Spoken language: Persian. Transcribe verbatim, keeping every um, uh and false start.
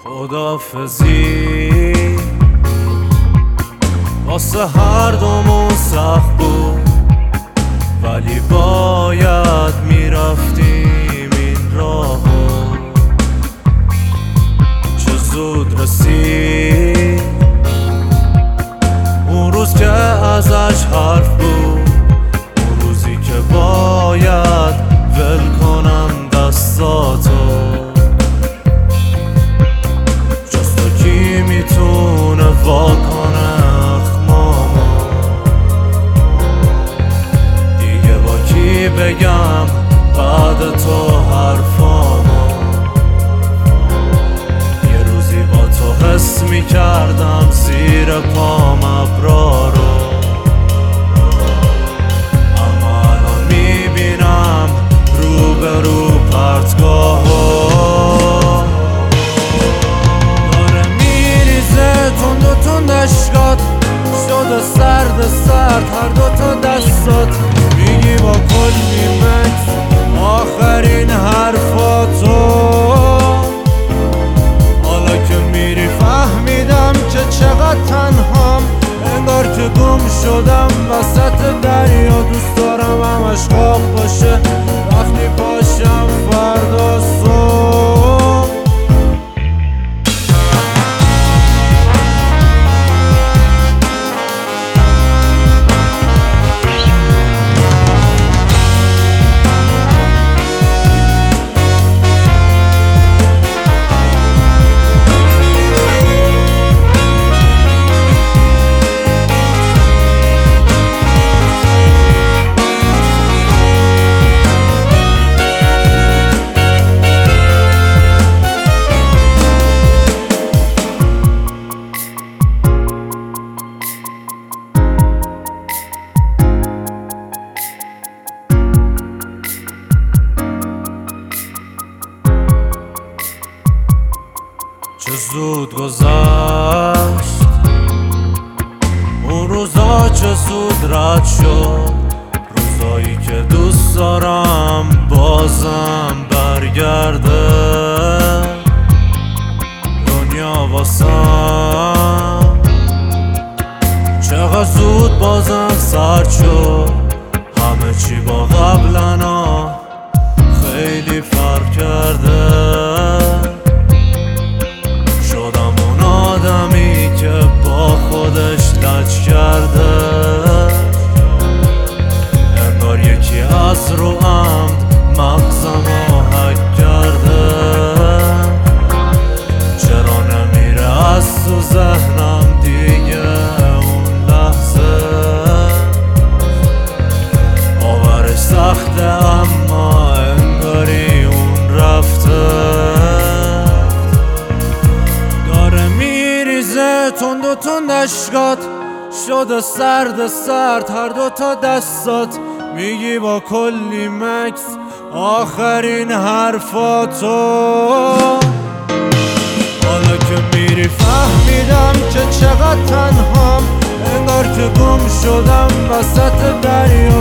خدافزی واسه هر دومون سخت بود، ولی باید میرفتیم این راهو. چه زود رسید اون روز که ازش حرف بود، اون روزی که باید ول کنم دستاتو. جز تو کی میتونه واکنه اخمامو؟ دیگه با کی بگم بعد تو حرفامو؟ یه روزی با تو حس میکردم زیر پام ابرا رو، اما الان میبینم رو به رو پرتگاهو. داره میریزه تند و تند اشکات، شده سرد سرد هر دوتا دستات. میگی با کلی مکس آخرین حرفاتو. حالا که میری فهمیدم که چقدر تنهام، انگار که گم شدم وسط دریا. دوست دارم همش خواب باشه وقتی پاشم فردا صبح. چه زود گذشت اون روزا، چه زود رد شد روزایی که دوست دارم بازم برگرده. دنیا واسم چقدر زود بازم سرد شد. همه چی با قبلنا خیلی فرق کرده. خودش لج کرده، انگار یکی از رو عمد مغزمو حک کرده. چرا نمیره از تو ذهنم دیگه اون لحظه؟ باورش سخته اما انگاری اون رفته. تند و تند اشکات، شده سرد سرد هر دوتا دستات. میگی با کلی مکس آخرین حرفاتو. حالا که میری فهمیدم که چقدر تنهام، انگار که گم شدم وسط دریا.